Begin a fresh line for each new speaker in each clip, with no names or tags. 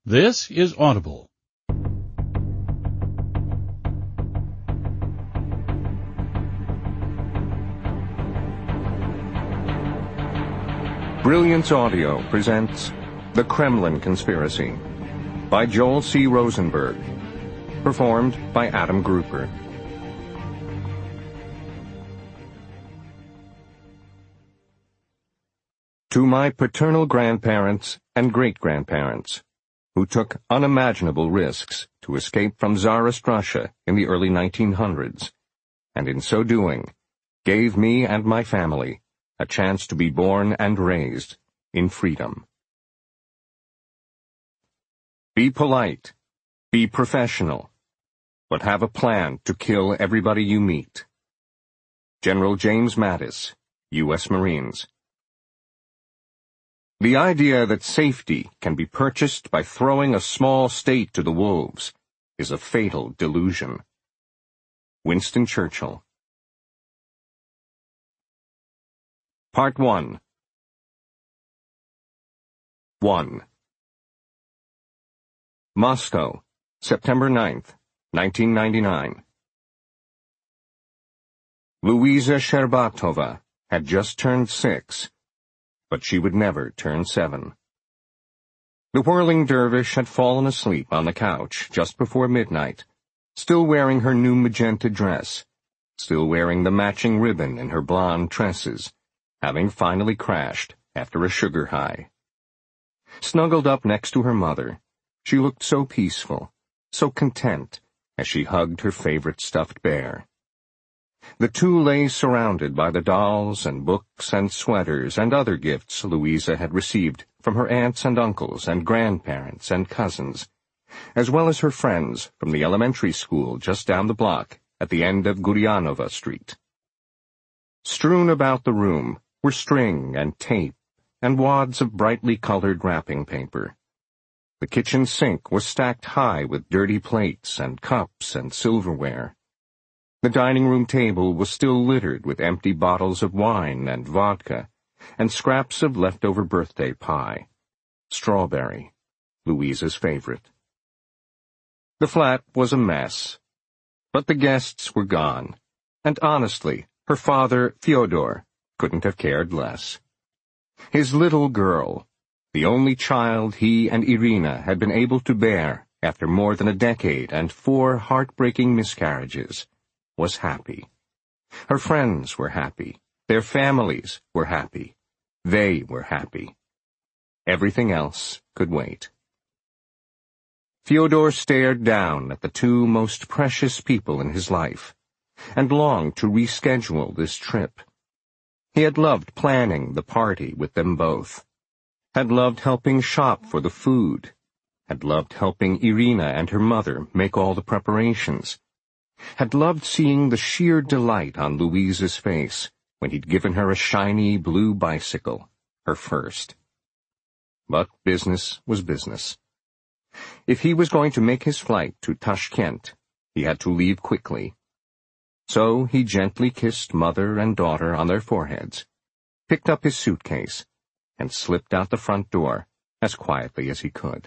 This is Audible.
Brilliance Audio presents The Kremlin Conspiracy by Joel C. Rosenberg, performed by Adam Grouper. To my paternal grandparents and great-grandparents, who took unimaginable risks to escape from Tsarist Russia in the early 1900s, and in so doing, gave me and my family a chance to be born and raised in freedom. Be polite, be professional, but have a plan to kill everybody you meet. General James Mattis, U.S. Marines. The idea that safety can be purchased by throwing a small state to the wolves is a fatal delusion. Winston Churchill. Part 1. 1. Moscow, September 9th, 1999. Louisa Sherbatova had just turned 6, but she would never turn 7. The whirling dervish had fallen asleep on the couch just before midnight, still wearing her new magenta dress, still wearing the matching ribbon in her blonde tresses, having finally crashed after a sugar high. Snuggled up next to her mother, she looked so peaceful, so content, as she hugged her favorite stuffed bear. The two lay surrounded by the dolls and books and sweaters and other gifts Louisa had received from her aunts and uncles and grandparents and cousins, as well as her friends from the elementary school just down the block at the end of Gurianova Street. Strewn about the room were string and tape and wads of brightly colored wrapping paper. The kitchen sink was stacked high with dirty plates and cups and silverware. The dining room table was still littered with empty bottles of wine and vodka, and scraps of leftover birthday pie. Strawberry, Louisa's favorite. The flat was a mess, but the guests were gone, and honestly, her father, Fyodor, couldn't have cared less. His little girl, the only child he and Irina had been able to bear after more than a decade and 4 heartbreaking miscarriages, was happy. Her friends were happy. Their families were happy. They were happy. Everything else could wait. Fyodor stared down at the 2 most precious people in his life, and longed to reschedule this trip. He had loved planning the party with them both, had loved helping shop for the food, had loved helping Irina and her mother make all the preparations, had loved seeing the sheer delight on Louisa's face when he'd given her a shiny blue bicycle, her first. But business was business. If he was going to make his flight to Tashkent, he had to leave quickly. So he gently kissed mother and daughter on their foreheads, picked up his suitcase, and slipped out the front door as quietly as he could.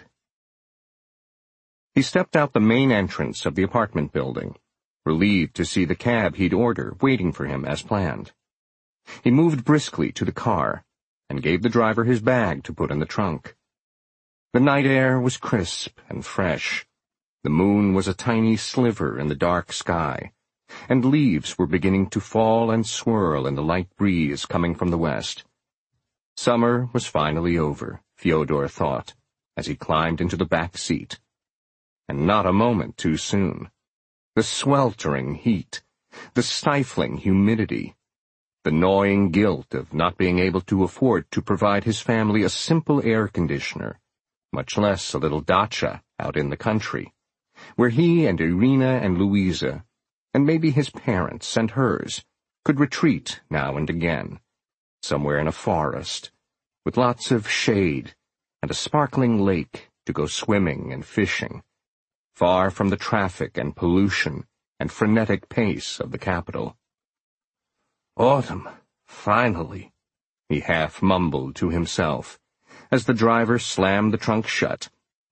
He stepped out the main entrance of the apartment building, relieved to see the cab he'd ordered waiting for him as planned. He moved briskly to the car and gave the driver his bag to put in the trunk. The night air was crisp and fresh. The moon was a tiny sliver in the dark sky, and leaves were beginning to fall and swirl in the light breeze coming from the west. Summer was finally over, Fyodor thought, as he climbed into the back seat. And not a moment too soon. The sweltering heat, the stifling humidity, the gnawing guilt of not being able to afford to provide his family a simple air conditioner, much less a little dacha out in the country, where he and Irina and Louisa, and maybe his parents and hers, could retreat now and again, somewhere in a forest, with lots of shade and a sparkling lake to go swimming and fishing, far from the traffic and pollution and frenetic pace of the capital. Autumn, finally, he half mumbled to himself, as the driver slammed the trunk shut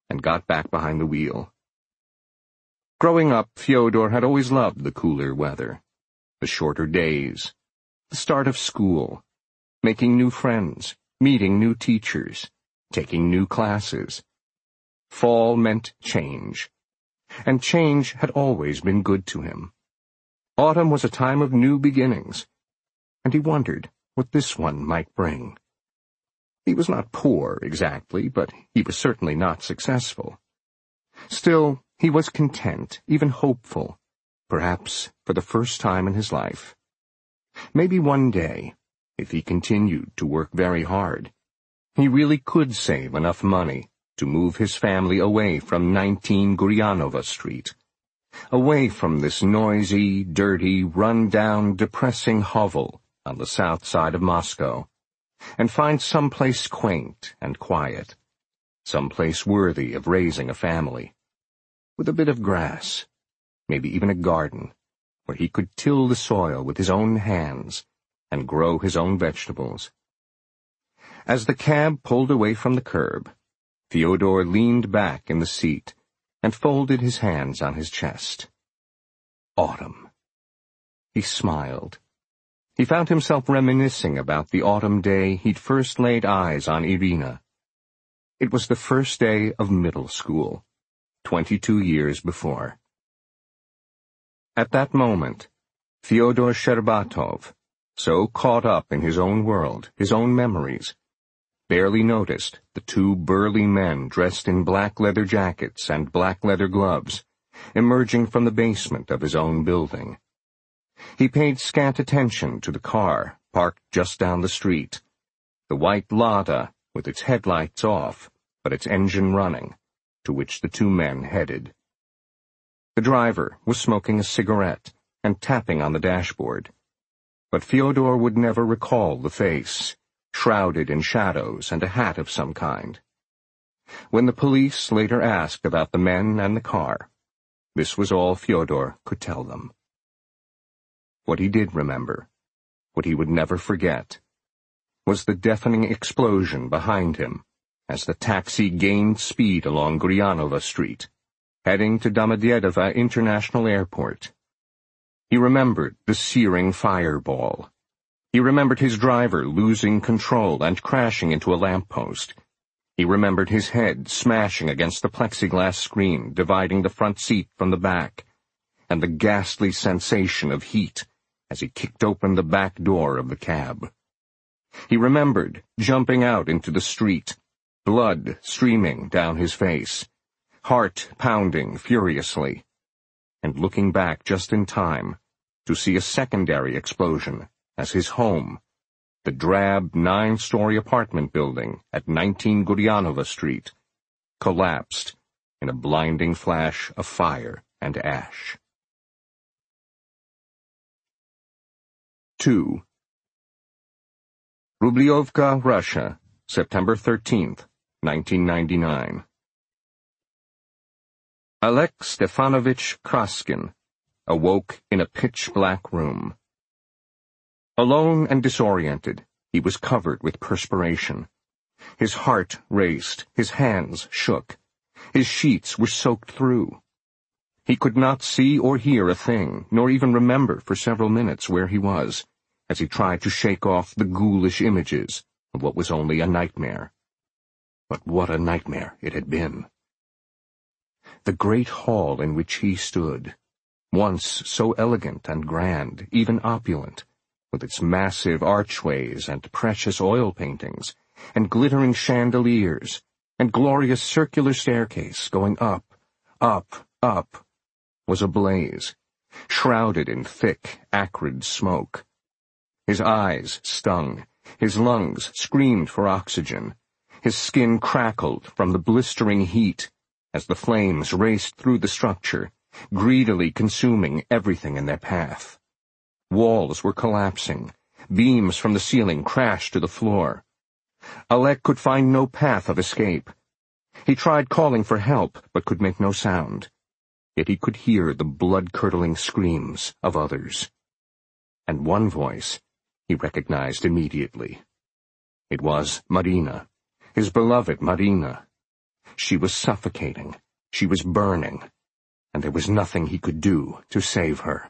and got back behind the wheel. Growing up, Fyodor had always loved the cooler weather, the shorter days, the start of school, making new friends, meeting new teachers, taking new classes. Fall meant change, and change had always been good to him. Autumn was a time of new beginnings, and he wondered what this one might bring. He was not poor, exactly, but he was certainly not successful. Still, he was content, even hopeful, perhaps for the first time in his life. Maybe one day, if he continued to work very hard, he really could save enough money to move his family away from 19 Gurianova Street, away from this noisy, dirty, run-down, depressing hovel on the south side of Moscow, and find some place quaint and quiet, some place worthy of raising a family, with a bit of grass, maybe even a garden, where he could till the soil with his own hands and grow his own vegetables. As the cab pulled away from the curb, Fyodor leaned back in the seat and folded his hands on his chest. Autumn. He smiled. He found himself reminiscing about the autumn day he'd first laid eyes on Irina. It was the first day of middle school, 22 years before. At that moment, Fyodor Shcherbatov, so caught up in his own world, his own memories, barely noticed the two burly men dressed in black leather jackets and black leather gloves emerging from the basement of his own building. He paid scant attention to the car parked just down the street, the white Lada with its headlights off but its engine running, to which the two men headed. The driver was smoking a cigarette and tapping on the dashboard, but Fyodor would never recall the face, shrouded in shadows and a hat of some kind. When the police later asked about the men and the car, this was all Fyodor could tell them. What he did remember, what he would never forget, was the deafening explosion behind him as the taxi gained speed along Gurianova Street, heading to Domodedovo International Airport. He remembered the searing fireball. He remembered his driver losing control and crashing into a lamppost. He remembered his head smashing against the plexiglass screen dividing the front seat from the back, and the ghastly sensation of heat as he kicked open the back door of the cab. He remembered jumping out into the street, blood streaming down his face, heart pounding furiously, and looking back just in time to see a secondary explosion as his home, the drab 9-story apartment building at 19 Gurianova Street, collapsed in a blinding flash of fire and ash. 2. Rubliovka, Russia, September 13th, 1999. Oleg Stefanovich Kraskin awoke in a pitch-black room. Alone and disoriented, he was covered with perspiration. His heart raced, his hands shook, his sheets were soaked through. He could not see or hear a thing, nor even remember for several minutes where he was, as he tried to shake off the ghoulish images of what was only a nightmare. But what a nightmare it had been. The great hall in which he stood, once so elegant and grand, even opulent, with its massive archways and precious oil paintings, and glittering chandeliers, and glorious circular staircase going up, up, up, was ablaze, shrouded in thick, acrid smoke. His eyes stung, his lungs screamed for oxygen, his skin crackled from the blistering heat as the flames raced through the structure, greedily consuming everything in their path. Walls were collapsing, beams from the ceiling crashed to the floor. Oleg could find no path of escape. He tried calling for help, but could make no sound. Yet he could hear the blood-curdling screams of others. And one voice he recognized immediately. It was Marina, his beloved Marina. She was suffocating, she was burning, and there was nothing he could do to save her.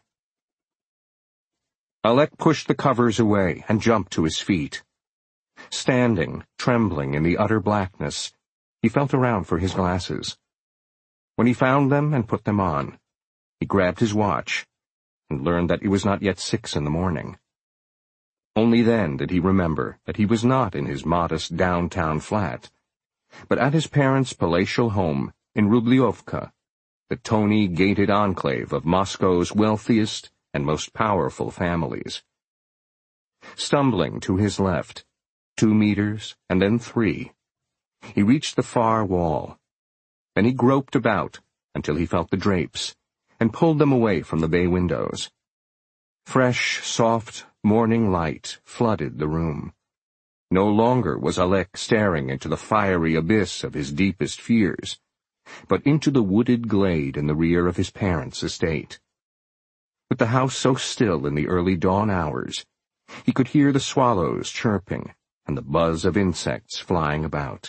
Alek pushed the covers away and jumped to his feet. Standing, trembling in the utter blackness, he felt around for his glasses. When he found them and put them on, he grabbed his watch and learned that it was not yet 6 in the morning. Only then did he remember that he was not in his modest downtown flat, but at his parents' palatial home in Rubliovka, the tony-gated enclave of Moscow's wealthiest and most powerful families. Stumbling to his left, 2 meters and then 3, he reached the far wall. Then he groped about until he felt the drapes and pulled them away from the bay windows. Fresh, soft morning light flooded the room. No longer was Alek staring into the fiery abyss of his deepest fears, but into the wooded glade in the rear of his parents' estate. With the house so still in the early dawn hours, he could hear the swallows chirping and the buzz of insects flying about.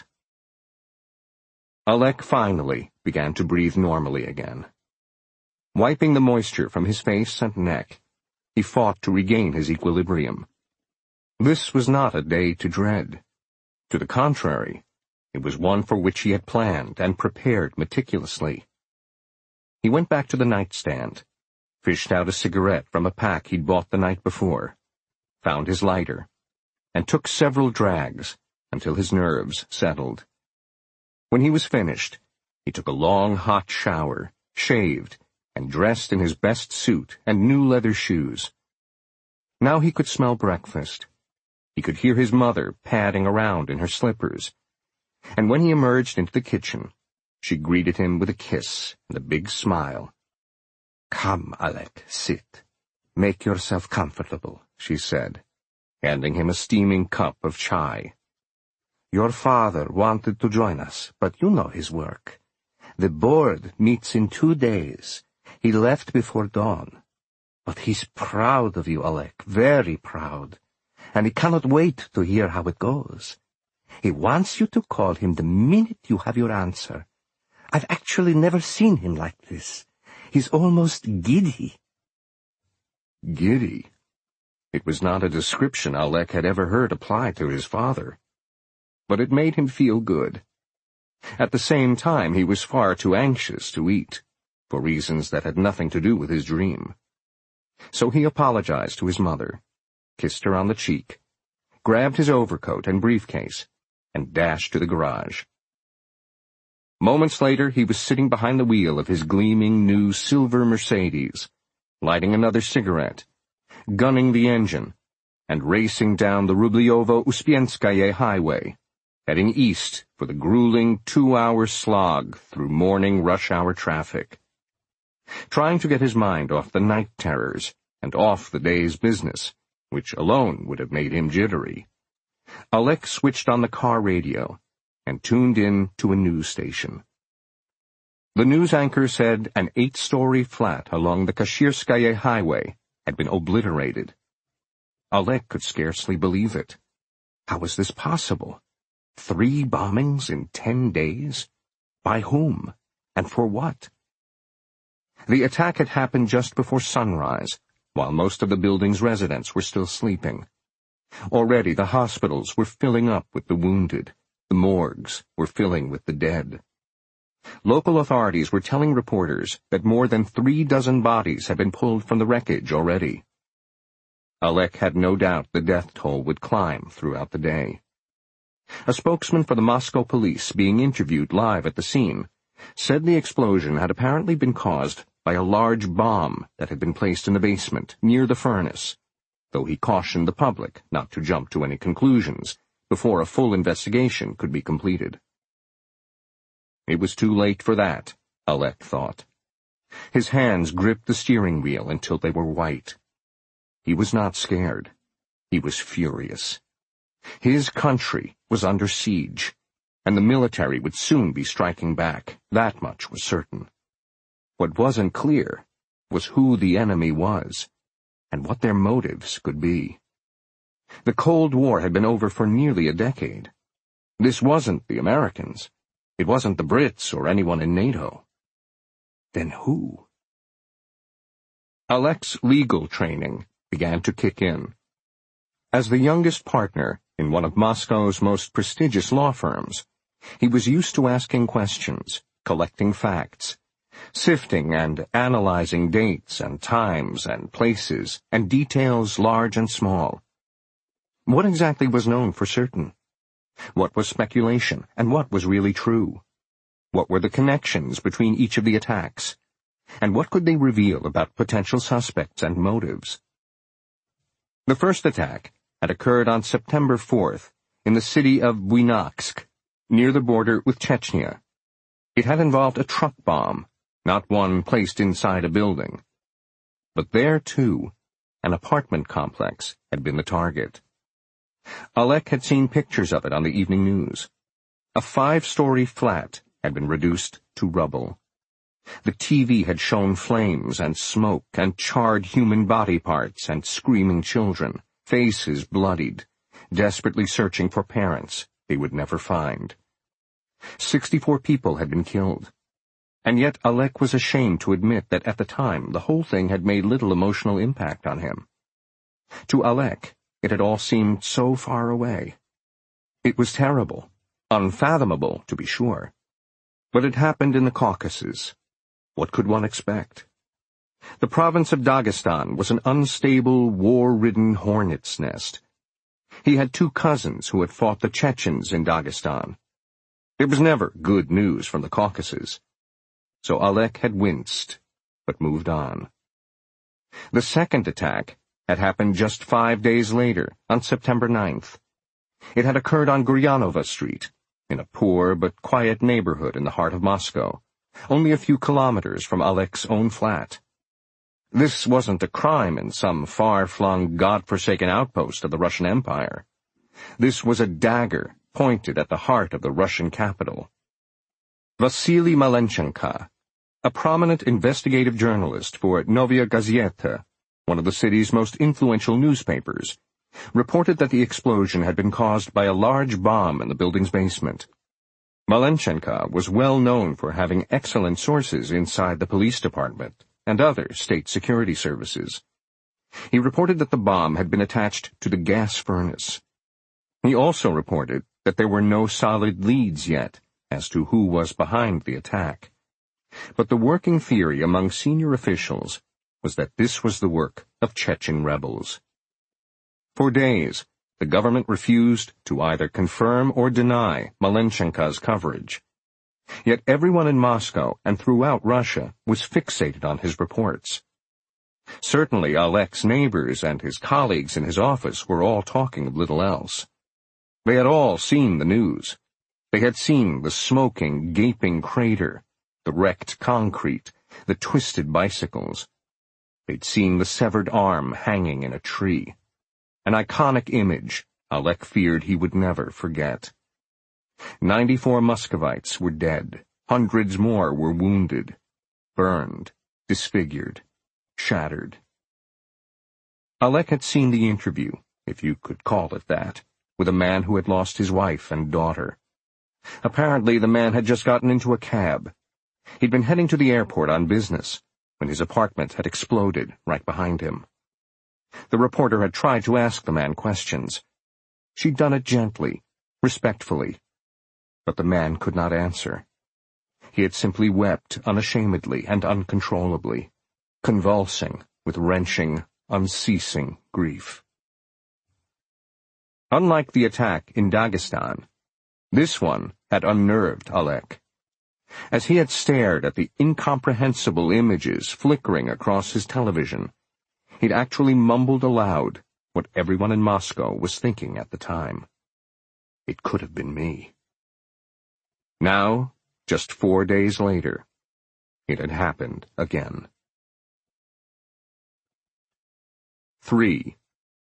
Alek finally began to breathe normally again. Wiping the moisture from his face and neck, he fought to regain his equilibrium. This was not a day to dread. To the contrary, it was one for which he had planned and prepared meticulously. He went back to the nightstand, fished out a cigarette from a pack he'd bought the night before, found his lighter, and took several drags until his nerves settled. When he was finished, he took a long hot shower, shaved, and dressed in his best suit and new leather shoes. Now he could smell breakfast. He could hear his mother padding around in her slippers, and when he emerged into the kitchen, she greeted him with a kiss and a big smile. "Come, Alek, sit. Make yourself comfortable," she said, handing him a steaming cup of chai. "Your father wanted to join us, but you know his work. The board meets in 2 days. He left before dawn. But he's proud of you, Alek, very proud, and he cannot wait to hear how it goes. He wants you to call him the minute you have your answer. I've actually never seen him like this. He's almost giddy." Giddy? It was not a description Alek had ever heard applied to his father. But it made him feel good. At the same time, he was far too anxious to eat, for reasons that had nothing to do with his dream. So he apologized to his mother, kissed her on the cheek, grabbed his overcoat and briefcase, and dashed to the garage. Moments later, he was sitting behind the wheel of his gleaming new silver Mercedes, lighting another cigarette, gunning the engine, and racing down the Rublyovo-Uspienskaye highway, heading east for the grueling 2-hour slog through morning rush-hour traffic. Trying to get his mind off the night terrors and off the day's business, which alone would have made him jittery, Alek switched on the car radio and tuned in to a news station. The news anchor said an 8-story flat along the Kashirskaye highway had been obliterated. Alek could scarcely believe it. How was this possible? 3 bombings in 10 days? By whom? And for what? The attack had happened just before sunrise, while most of the building's residents were still sleeping. Already the hospitals were filling up with the wounded. The morgues were filling with the dead. Local authorities were telling reporters that more than 36 bodies had been pulled from the wreckage already. Alek had no doubt the death toll would climb throughout the day. A spokesman for the Moscow police, being interviewed live at the scene, said the explosion had apparently been caused by a large bomb that had been placed in the basement near the furnace, though he cautioned the public not to jump to any conclusions before a full investigation could be completed. It was too late for that, Alek thought. His hands gripped the steering wheel until they were white. He was not scared. He was furious. His country was under siege, and the military would soon be striking back. That much was certain. What wasn't clear was who the enemy was, and what their motives could be. The Cold War had been over for nearly a decade. This wasn't the Americans. It wasn't the Brits or anyone in NATO. Then who? Alek's legal training began to kick in. As the youngest partner in one of Moscow's most prestigious law firms, he was used to asking questions, collecting facts, sifting and analyzing dates and times and places and details large and small. What exactly was known for certain? What was speculation, and what was really true? What were the connections between each of the attacks? And what could they reveal about potential suspects and motives? The first attack had occurred on September 4th in the city of Buynaksk, near the border with Chechnya. It had involved a truck bomb, not one placed inside a building. But there, too, an apartment complex had been the target. Alek had seen pictures of it on the evening news. A 5-story flat had been reduced to rubble. The TV had shown flames and smoke and charred human body parts and screaming children, faces bloodied, desperately searching for parents they would never find. 64 people had been killed. And yet Alek was ashamed to admit that at the time the whole thing had made little emotional impact on him. To Alek, it had all seemed so far away. It was terrible, unfathomable, to be sure. But it happened in the Caucasus. What could one expect? The province of Dagestan was an unstable, war-ridden hornet's nest. He had 2 cousins who had fought the Chechens in Dagestan. It was never good news from the Caucasus. So Alek had winced, but moved on. The second attack had happened just 5 days later, on September 9th. It had occurred on Guryanova Street, in a poor but quiet neighborhood in the heart of Moscow, only a few kilometers from Alek's own flat. This wasn't a crime in some far-flung, God-forsaken outpost of the Russian Empire. This was a dagger pointed at the heart of the Russian capital. Vasily Malenchenko, a prominent investigative journalist for Novaya Gazeta, one of the city's most influential newspapers, reported that the explosion had been caused by a large bomb in the building's basement. Malenchenko was well known for having excellent sources inside the police department and other state security services. He reported that the bomb had been attached to the gas furnace. He also reported that there were no solid leads yet as to who was behind the attack. But the working theory among senior officials was that this was the work of Chechen rebels. For days, the government refused to either confirm or deny Malenchenko's coverage. Yet everyone in Moscow and throughout Russia was fixated on his reports. Certainly Alek's neighbors and his colleagues in his office were all talking of little else. They had all seen the news. They had seen the smoking, gaping crater, the wrecked concrete, the twisted bicycles. They'd seen the severed arm hanging in a tree. An iconic image Alek feared he would never forget. 94 Muscovites were dead. Hundreds more were wounded, burned, disfigured, shattered. Alek had seen the interview, if you could call it that, with a man who had lost his wife and daughter. Apparently the man had just gotten into a cab. He'd been heading to the airport on business when his apartment had exploded right behind him. The reporter had tried to ask the man questions. She'd done it gently, respectfully. But the man could not answer. He had simply wept unashamedly and uncontrollably, convulsing with wrenching, unceasing grief. Unlike the attack in Dagestan, this one had unnerved Alek. As he had stared at the incomprehensible images flickering across his television, he'd actually mumbled aloud what everyone in Moscow was thinking at the time. It could have been me. Now, just 4 days later, it had happened again. 3.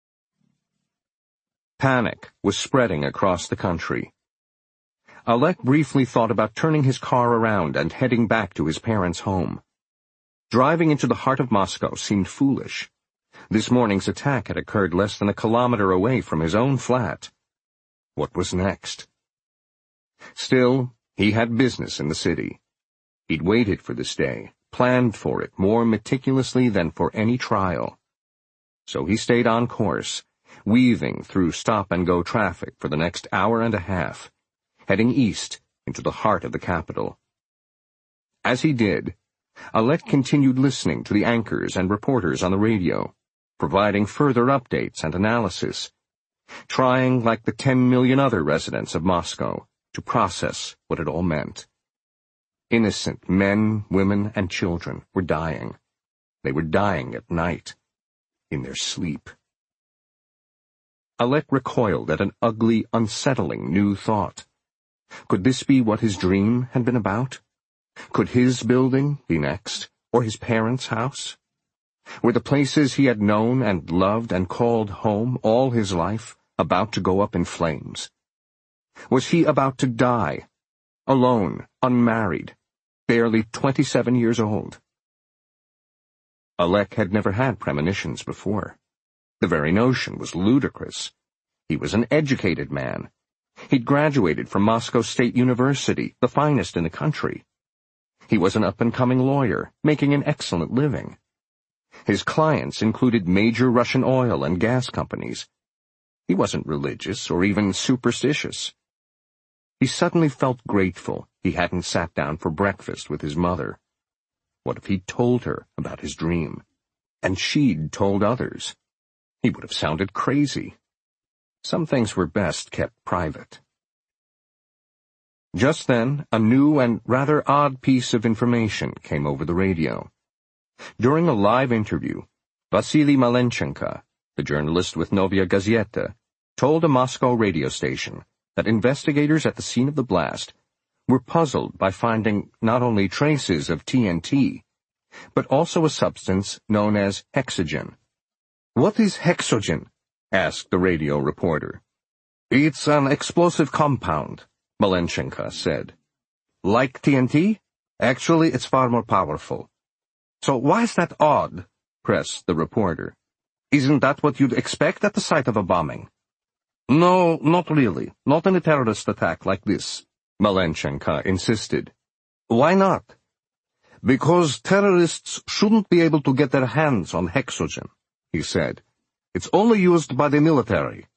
Panic was spreading across the country. Alek briefly thought about turning his car around and heading back to his parents' home. Driving into the heart of Moscow seemed foolish. This morning's attack had occurred less than a kilometer away from his own flat. What was next? Still, He had business in the city. He'd waited for this day, planned for it more meticulously than for any trial. So he stayed on course, weaving through stop-and-go traffic for the next hour and a half, heading east into the heart of the capital. As he did, Alec continued listening to the anchors and reporters on the radio, providing further updates and analysis, trying, like the 10 million other residents of Moscow, to process what it all meant. Innocent men, women, and children were dying. They were dying at night, in their sleep. Alec recoiled at an ugly, unsettling new thought. Could this be what his dream had been about? Could his building be next, or his parents' house? Were the places he had known and loved and called home all his life about to go up in flames? Was he about to die, alone, unmarried, barely 27 years old? Alec had never had premonitions before. The very notion was ludicrous. He was an educated man. He'd graduated from Moscow State University, the finest in the country. He was an up-and-coming lawyer, making an excellent living. His clients included major Russian oil and gas companies. He wasn't religious or even superstitious. He suddenly felt grateful he hadn't sat down for breakfast with his mother. What if he'd told her about his dream, and she'd told others? He would have sounded crazy. Some things were best kept private. Just then, a new and rather odd piece of information came over the radio. During a live interview, Vasily Malenchenko, the journalist with Novaya Gazeta, told a Moscow radio station that investigators at the scene of the blast were puzzled by finding not only traces of TNT, but also a substance known as hexogen. "What is hexogen?" asked the radio reporter. "It's an explosive compound," Malenchenko said. "Like TNT? Actually, it's far more powerful." "So why is that odd?" pressed the reporter. "Isn't that what you'd expect at the site of a bombing?" "No, not really. Not in a terrorist attack like this," Malenchenko insisted. "Why not?" "Because terrorists shouldn't be able to get their hands on hexogen," he said. "It's only used by the military."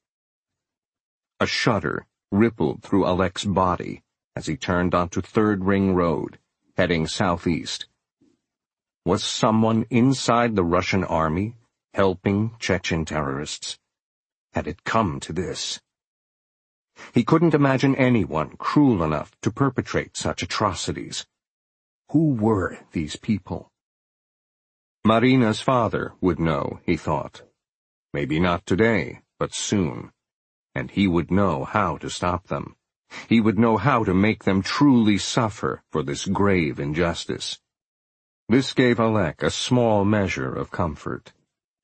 A shudder rippled through Alec's body as he turned onto Third Ring Road, heading southeast. Was someone inside the Russian army helping Chechen terrorists? Had it come to this? He couldn't imagine anyone cruel enough to perpetrate such atrocities. Who were these people? Marina's father would know, he thought. Maybe not today, but soon. And he would know how to stop them. He would know how to make them truly suffer for this grave injustice. This gave Alec a small measure of comfort.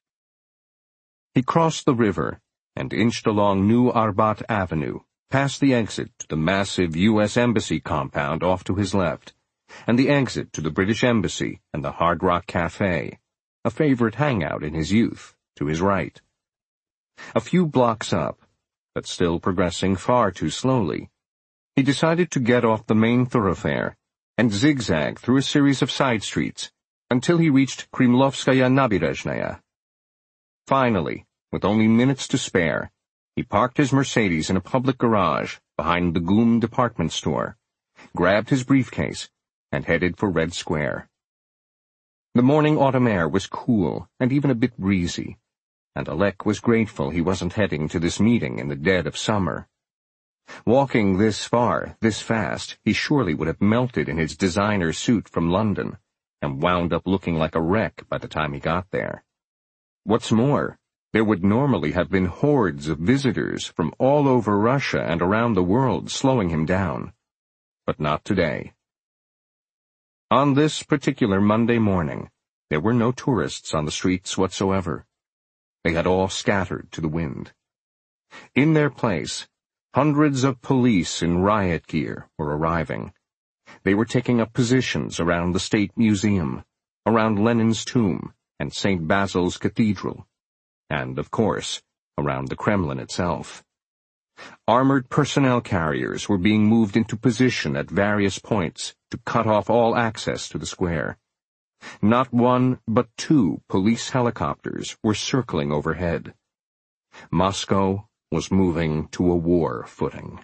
He crossed the river and inched along New Arbat Avenue, past the exit to the massive U.S. Embassy compound off to his left, and the exit to the British Embassy and the Hard Rock Cafe, a favorite hangout in his youth, to his right. A few blocks up, but still progressing far too slowly, he decided to get off the main thoroughfare and zigzag through a series of side streets until he reached Kremlovskaya Nabережная. Finally, with only minutes to spare, he parked his Mercedes in a public garage behind the GUM department store, grabbed his briefcase, and headed for Red Square. The morning autumn air was cool and even a bit breezy, and Alec was grateful he wasn't heading to this meeting in the dead of summer. Walking this far, this fast, he surely would have melted in his designer suit from London, and wound up looking like a wreck by the time he got there. What's more, there would normally have been hordes of visitors from all over Russia and around the world slowing him down. But not today. On this particular Monday morning, there were no tourists on the streets whatsoever. They had all scattered to the wind. In their place, hundreds of police in riot gear were arriving. They were taking up positions around the State Museum, around Lenin's tomb and St. Basil's Cathedral, and, of course, around the Kremlin itself. Armored personnel carriers were being moved into position at various points to cut off all access to the square. Not one, but two police helicopters were circling overhead. Moscow was moving to a war footing.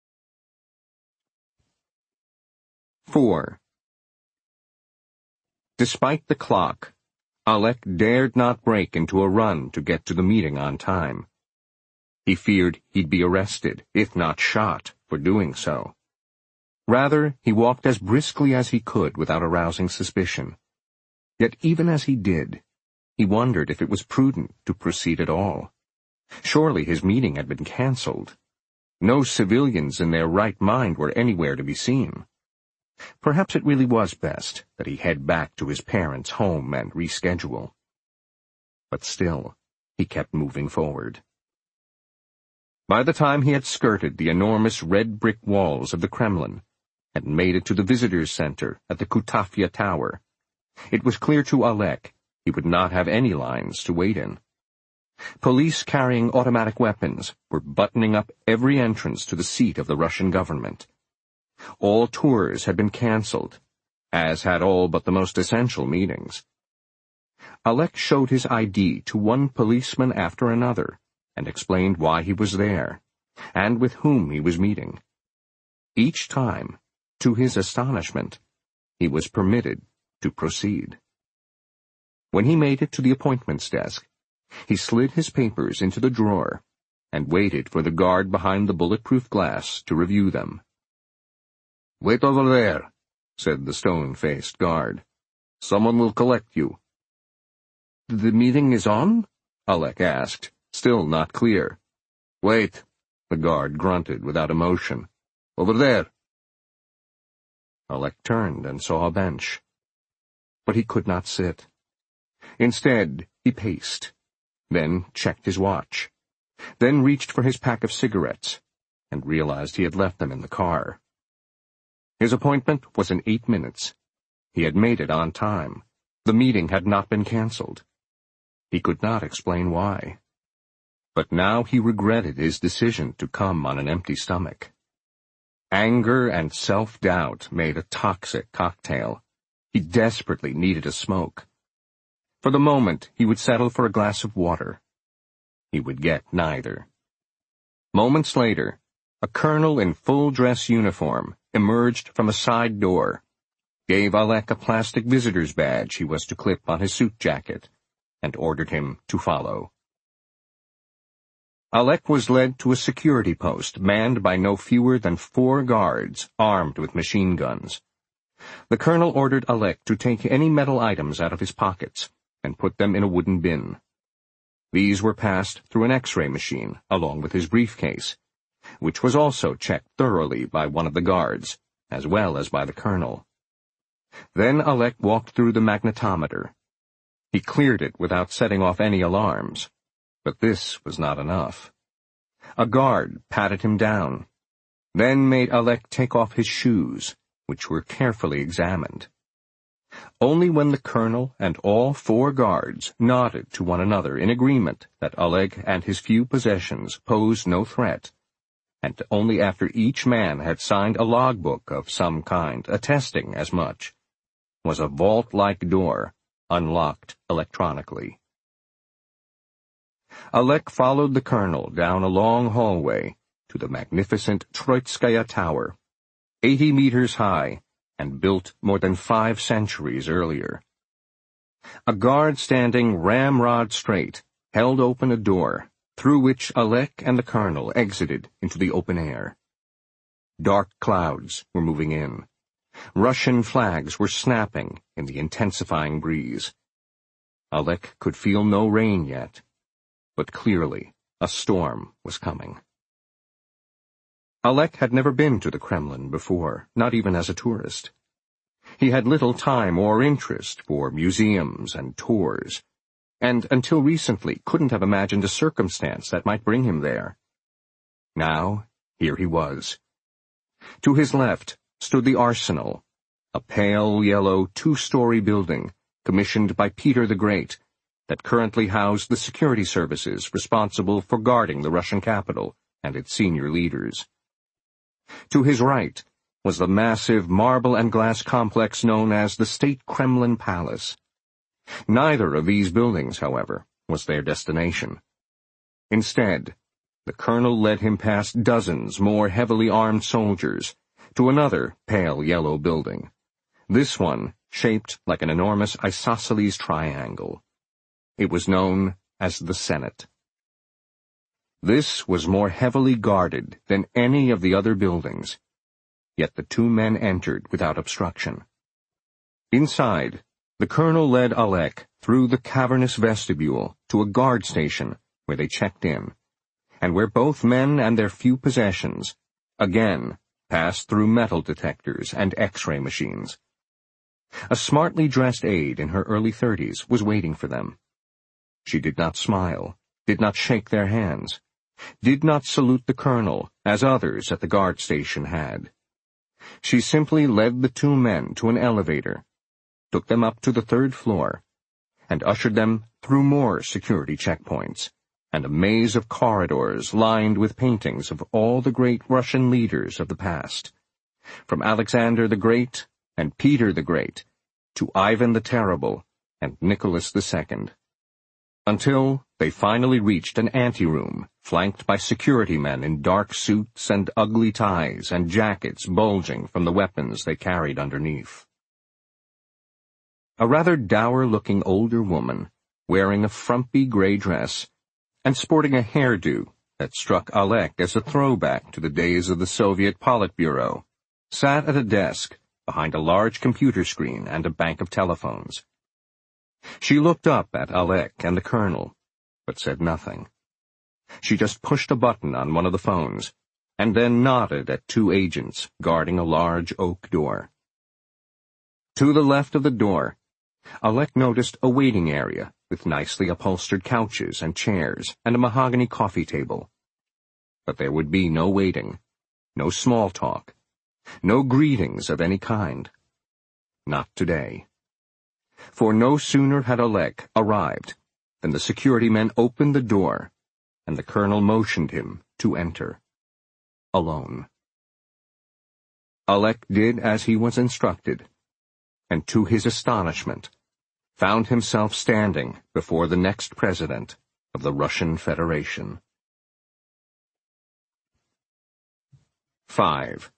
4. Despite the clock, Alek dared not break into a run to get to the meeting on time. He feared he'd be arrested, if not shot, for doing so. Rather, he walked as briskly as he could without arousing suspicion. Yet even as he did, he wondered if it was prudent to proceed at all. Surely his meeting had been cancelled. No civilians in their right mind were anywhere to be seen. Perhaps it really was best that he head back to his parents' home and reschedule. But still, he kept moving forward. By the time he had skirted the enormous red brick walls of the Kremlin and made it to the visitors' center at the Kutafia Tower, it was clear to Alek he would not have any lines to wait in. Police carrying automatic weapons were buttoning up every entrance to the seat of the Russian government. All tours had been cancelled, as had all but the most essential meetings. Alek showed his ID to one policeman after another and explained why he was there, and with whom he was meeting. Each time, to his astonishment, he was permitted to proceed. When he made it to the appointments desk, he slid his papers into the drawer and waited for the guard behind the bulletproof glass to review them. "Wait over there," said the stone-faced guard. "Someone will collect you." "The meeting is on?" Alek asked, still not clear. "Wait," the guard grunted without emotion. "Over there." Alek turned and saw a bench. But he could not sit. Instead, he paced, then checked his watch, then reached for his pack of cigarettes, and realized he had left them in the car. His appointment was in 8 minutes. He had made it on time. The meeting had not been cancelled. He could not explain why. But now he regretted his decision to come on an empty stomach. Anger and self-doubt made a toxic cocktail. He desperately needed a smoke. For the moment, he would settle for a glass of water. He would get neither. Moments later, a colonel in full-dress uniform emerged from a side door, gave Alek a plastic visitor's badge he was to clip on his suit jacket, and ordered him to follow. Alek was led to a security post manned by no fewer than 4 guards armed with machine guns. The colonel ordered Alek to take any metal items out of his pockets and put them in a wooden bin. These were passed through an X-ray machine along with his briefcase, which was also checked thoroughly by one of the guards, as well as by the colonel. Then Alek walked through the magnetometer. He cleared it without setting off any alarms. But this was not enough. A guard patted him down, then made Alek take off his shoes, which were carefully examined. Only when the colonel and all 4 guards nodded to one another in agreement that Alek and his few possessions posed no threat, and only after each man had signed a logbook of some kind attesting as much, was a vault-like door unlocked electronically. Alek followed the colonel down a long hallway to the magnificent Troitskaya Tower, 80 meters high and built more than 5 centuries earlier. A guard standing ramrod straight held open a door through which Alek and the colonel exited into the open air. Dark clouds were moving in. Russian flags were snapping in the intensifying breeze. Alek could feel no rain yet, but clearly a storm was coming. Alek had never been to the Kremlin before, not even as a tourist. He had little time or interest for museums and tours, and until recently couldn't have imagined a circumstance that might bring him there. Now, here he was. To his left stood the Arsenal, a pale yellow 2-story building commissioned by Peter the Great that currently housed the security services responsible for guarding the Russian capital and its senior leaders. To his right was the massive marble and glass complex known as the State Kremlin Palace. Neither of these buildings, however, was their destination. Instead, the colonel led him past dozens more heavily armed soldiers to another pale yellow building, this one shaped like an enormous isosceles triangle. It was known as the Senate. This was more heavily guarded than any of the other buildings, yet the two men entered without obstruction. Inside, the colonel led Alek through the cavernous vestibule to a guard station where they checked in, and where both men and their few possessions, again, passed through metal detectors and X-ray machines. A smartly dressed aide in her early 30s was waiting for them. She did not smile, did not shake their hands, did not salute the colonel as others at the guard station had. She simply led the two men to an elevator, took them up to the 3rd floor, and ushered them through more security checkpoints and a maze of corridors lined with paintings of all the great Russian leaders of the past, from Alexander the Great and Peter the Great to Ivan the Terrible and Nicholas II, until they finally reached an anteroom flanked by security men in dark suits and ugly ties and jackets bulging from the weapons they carried underneath. A rather dour-looking older woman, wearing a frumpy gray dress and sporting a hairdo that struck Alek as a throwback to the days of the Soviet Politburo, sat at a desk behind a large computer screen and a bank of telephones. She looked up at Alek and the colonel, but said nothing. She just pushed a button on one of the phones, and then nodded at two agents guarding a large oak door. To the left of the door, Alek noticed a waiting area with nicely upholstered couches and chairs and a mahogany coffee table. But there would be no waiting, no small talk, no greetings of any kind. Not today. For no sooner had Alek arrived than the security men opened the door, and the colonel motioned him to enter. Alone. Alek did as he was instructed, and to his astonishment, found himself standing before the next president of the Russian Federation. 5.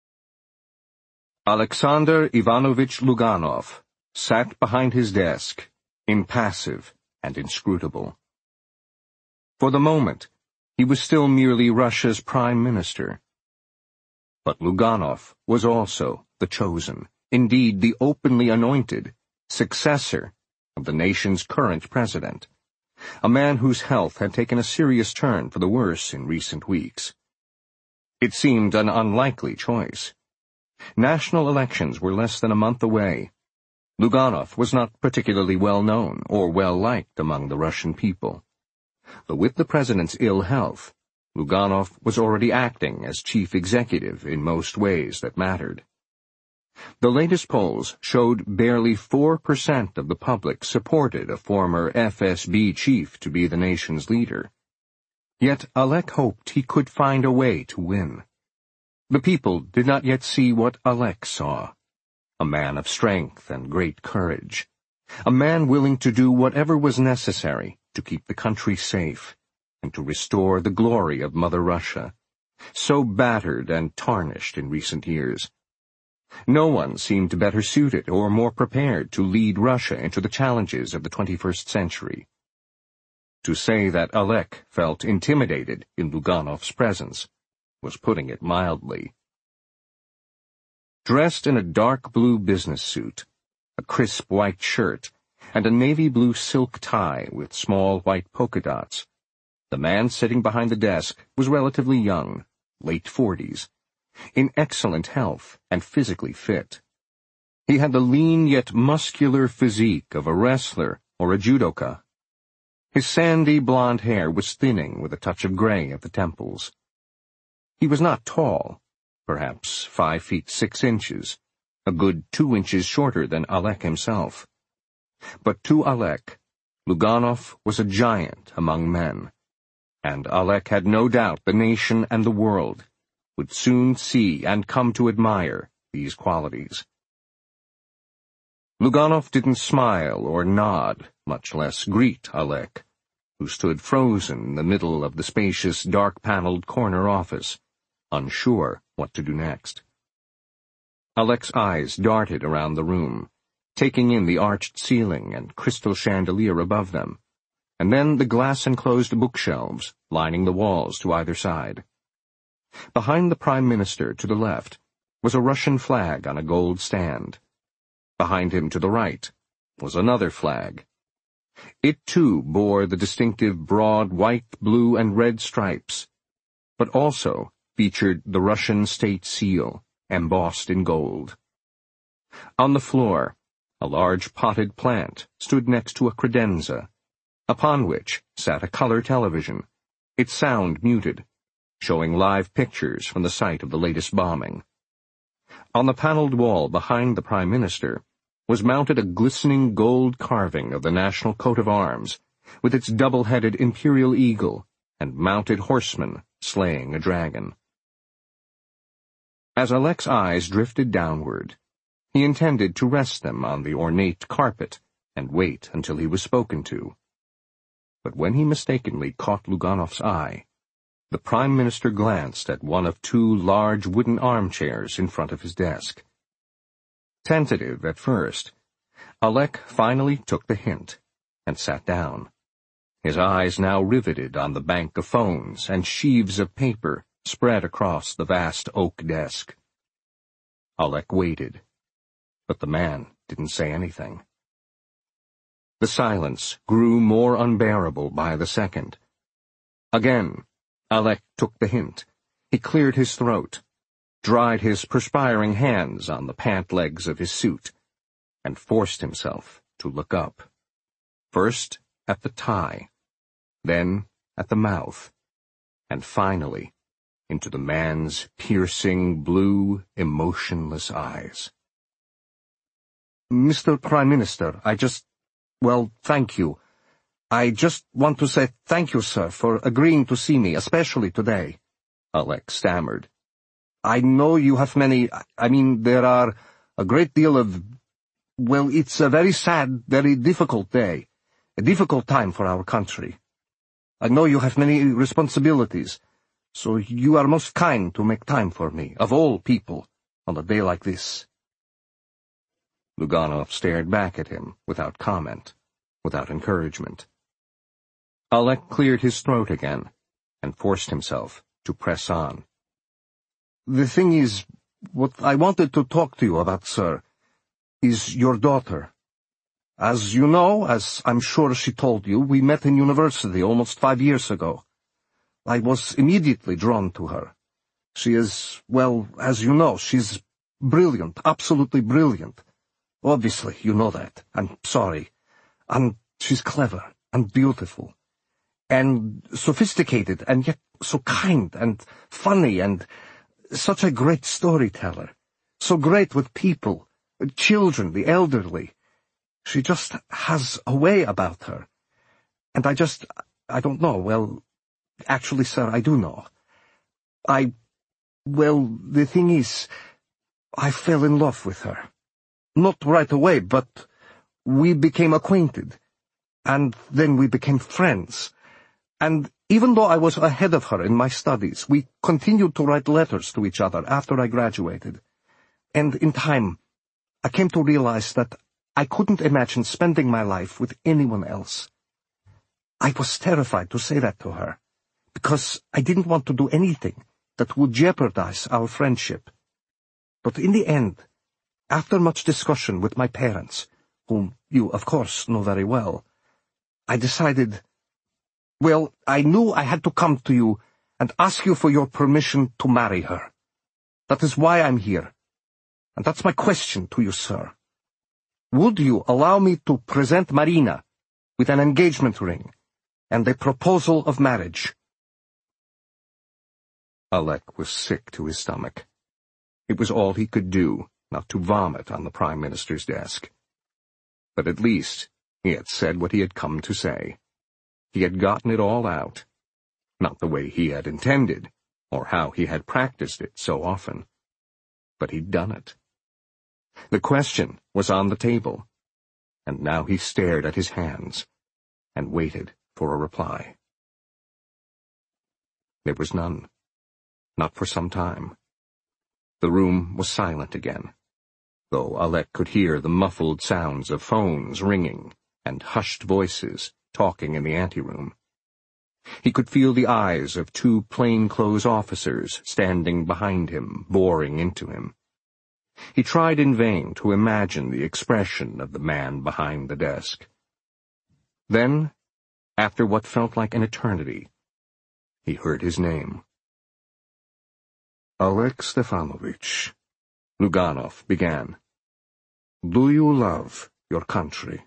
Alexander Ivanovich Luganov sat behind his desk, impassive and inscrutable. For the moment, he was still merely Russia's prime minister. But Luganov was also the chosen, indeed the openly anointed, successor of the nation's current president, a man whose health had taken a serious turn for the worse in recent weeks. It seemed an unlikely choice. National elections were less than a month away. Luganov was not particularly well known or well liked among the Russian people. But with the president's ill health, Luganov was already acting as chief executive in most ways that mattered. The latest polls showed barely 4% of the public supported a former FSB chief to be the nation's leader. Yet Alek hoped he could find a way to win. The people did not yet see what Alek saw: a man of strength and great courage, a man willing to do whatever was necessary to keep the country safe and to restore the glory of Mother Russia, so battered and tarnished in recent years. No one seemed better suited or more prepared to lead Russia into the challenges of the 21st century. To say that Alek felt intimidated in Luganov's presence was putting it mildly. Dressed in a dark blue business suit, a crisp white shirt, and a navy blue silk tie with small white polka dots, the man sitting behind the desk was relatively young, late 40s, in excellent health and physically fit. He had the lean yet muscular physique of a wrestler or a judoka. His sandy blonde hair was thinning with a touch of gray at the temples. He was not tall, perhaps 5 feet 6 inches, a good 2 inches shorter than Alek himself. But to Alek, Luganov was a giant among men, and Alek had no doubt the nation and the world would soon see and come to admire these qualities. Luganov didn't smile or nod, much less greet Alek, who stood frozen in the middle of the spacious, dark-paneled corner office, unsure what to do next. Alek's eyes darted around the room, taking in the arched ceiling and crystal chandelier above them, and then the glass-enclosed bookshelves lining the walls to either side. Behind the Prime Minister to the left was a Russian flag on a gold stand. Behind him to the right was another flag. It too bore the distinctive broad white, blue, and red stripes, but also featured the Russian state seal, embossed in gold. On the floor, a large potted plant stood next to a credenza, upon which sat a color television, its sound muted, showing live pictures from the site of the latest bombing. On the paneled wall behind the Prime Minister was mounted a glistening gold carving of the national coat of arms, with its double-headed imperial eagle and mounted horsemen slaying a dragon. As Alek's eyes drifted downward, he intended to rest them on the ornate carpet and wait until he was spoken to. But when he mistakenly caught Luganov's eye, the Prime Minister glanced at one of two large wooden armchairs in front of his desk. Tentative at first, Alek finally took the hint and sat down, his eyes now riveted on the bank of phones and sheaves of paper spread across the vast oak desk. Alek waited, but the man didn't say anything. The silence grew more unbearable by the second. Again, Alek took the hint. He cleared his throat, dried his perspiring hands on the pant legs of his suit, and forced himself to look up. First at the tie, then at the mouth, and finally into the man's piercing, blue, emotionless eyes. "Mr. Prime Minister, thank you. I just want to say thank you, sir, for agreeing to see me, especially today," Alek stammered. "I know you have there are a great deal of... it's a very sad, very difficult day, a difficult time for our country. I know you have many responsibilities, so you are most kind to make time for me, of all people, on a day like this." Luganov stared back at him without comment, without encouragement. Alek cleared his throat again and forced himself to press on. "The thing is, what I wanted to talk to you about, sir, is your daughter. As you know, as I'm sure she told you, we met in university almost 5 years ago. I was immediately drawn to her. She is, as you know, she's brilliant, absolutely brilliant. Obviously, you know that. I'm sorry. And she's clever and beautiful and sophisticated and yet so kind and funny and such a great storyteller. So great with people, children, the elderly. She just has a way about her. And I don't know. Actually, sir, I do know. The thing is, I fell in love with her. Not right away, but we became acquainted. And then we became friends. And even though I was ahead of her in my studies, we continued to write letters to each other after I graduated. And in time, I came to realize that I couldn't imagine spending my life with anyone else. I was terrified to say that to her, because I didn't want to do anything that would jeopardize our friendship. But in the end, after much discussion with my parents, whom you, of course, know very well, I decided, I knew I had to come to you and ask you for your permission to marry her. That is why I'm here. And that's my question to you, sir. Would you allow me to present Marina with an engagement ring and a proposal of marriage?" Alek was sick to his stomach. It was all he could do not to vomit on the Prime Minister's desk. But at least he had said what he had come to say. He had gotten it all out. Not the way he had intended, or how he had practiced it so often. But he'd done it. The question was on the table, and now he stared at his hands and waited for a reply. There was none. Not for some time. The room was silent again, though Alec could hear the muffled sounds of phones ringing and hushed voices talking in the anteroom. He could feel the eyes of two plainclothes officers standing behind him, boring into him. He tried in vain to imagine the expression of the man behind the desk. Then, after what felt like an eternity, he heard his name. "Alec Stefanovich," Luganov began. "Do you love your country?"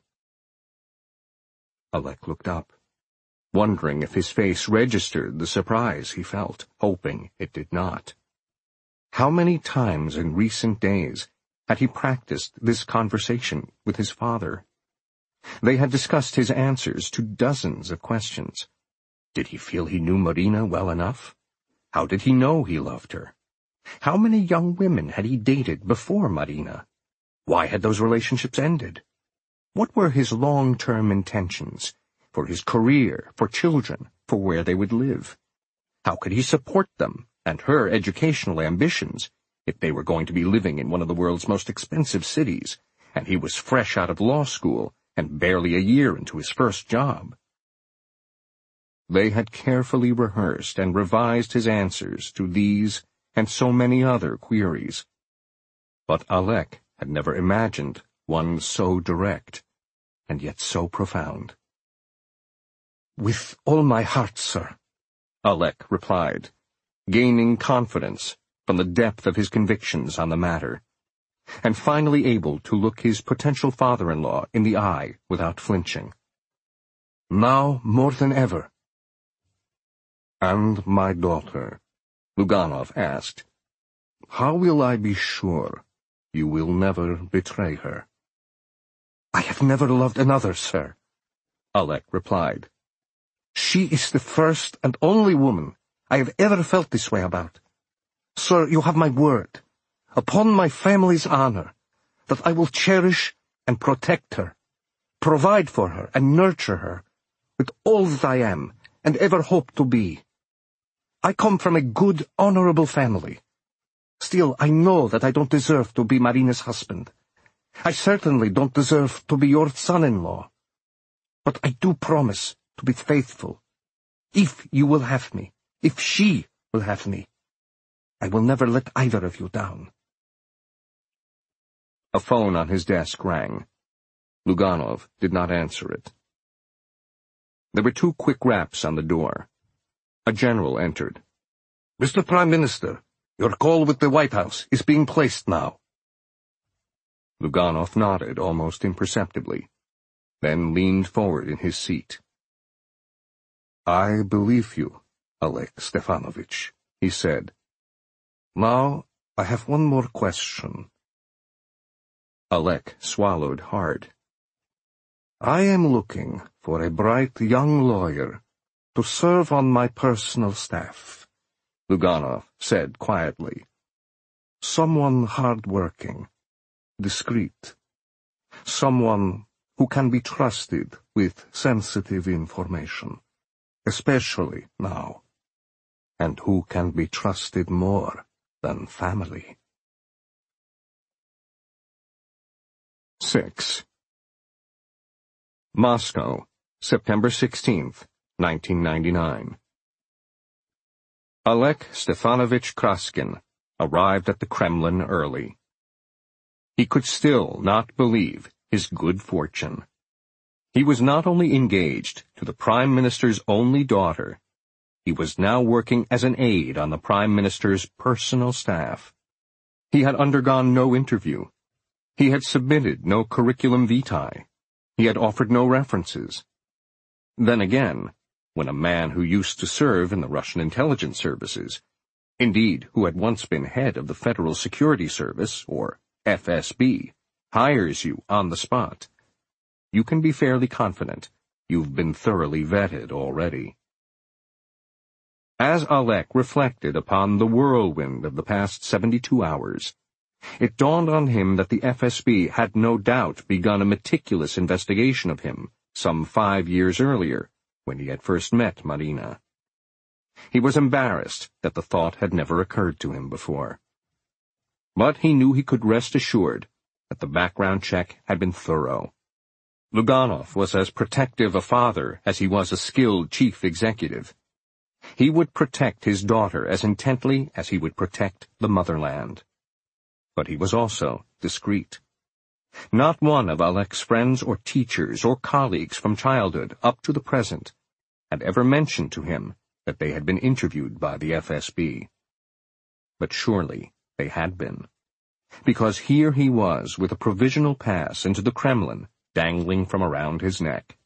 Alec looked up, wondering if his face registered the surprise he felt, hoping it did not. How many times in recent days had he practiced this conversation with his father? They had discussed his answers to dozens of questions. Did he feel he knew Marina well enough? How did he know he loved her? How many young women had he dated before Marina? Why had those relationships ended? What were his long-term intentions? For his career, for children, for where they would live? How could he support them and her educational ambitions if they were going to be living in one of the world's most expensive cities, and he was fresh out of law school and barely a year into his first job? They had carefully rehearsed and revised his answers to these and so many other queries. But Alec had never imagined one so direct, and yet so profound. "With all my heart, sir," Alec replied, gaining confidence from the depth of his convictions on the matter, and finally able to look his potential father-in-law in the eye without flinching. "Now more than ever." "And my daughter?" Luganov asked. "How will I be sure you will never betray her?" "I have never loved another, sir," Alec replied. "She is the first and only woman I have ever felt this way about. Sir, you have my word, upon my family's honor, that I will cherish and protect her, provide for her and nurture her with all that I am and ever hope to be. I come from a good, honorable family. Still, I know that I don't deserve to be Marina's husband. I certainly don't deserve to be your son-in-law. But I do promise to be faithful. If you will have me, if she will have me, I will never let either of you down." A phone on his desk rang. Luganov did not answer it. There were two quick raps on the door. A general entered. "Mr. Prime Minister, your call with the White House is being placed now." Luganov nodded almost imperceptibly, then leaned forward in his seat. "I believe you, Alec Stefanovich," he said. "Now, I have one more question." Alec swallowed hard. "I am looking for a bright young lawyer to serve on my personal staff," Luganov said quietly. "Someone hard-working, discreet. Someone who can be trusted with sensitive information, especially now, and who can be trusted more than family." 6. Moscow, September 16th, 1999. Alec Stefanovich Kraskin arrived at the Kremlin early. He could still not believe his good fortune. He was not only engaged to the Prime Minister's only daughter, he was now working as an aide on the Prime Minister's personal staff. He had undergone no interview. He had submitted no curriculum vitae. He had offered no references. Then again, when a man who used to serve in the Russian intelligence services, indeed who had once been head of the Federal Security Service, or FSB, hires you on the spot, you can be fairly confident you've been thoroughly vetted already. As Alek reflected upon the whirlwind of the past 72 hours, it dawned on him that the FSB had no doubt begun a meticulous investigation of him some 5 years earlier, when he had first met Marina. He was embarrassed that the thought had never occurred to him before. But he knew he could rest assured that the background check had been thorough. Luganov was as protective a father as he was a skilled chief executive. He would protect his daughter as intently as he would protect the motherland. But he was also discreet. Not one of Alek's friends or teachers or colleagues from childhood up to the present had ever mentioned to him that they had been interviewed by the FSB. But surely they had been, because here he was with a provisional pass into the Kremlin dangling from around his neck.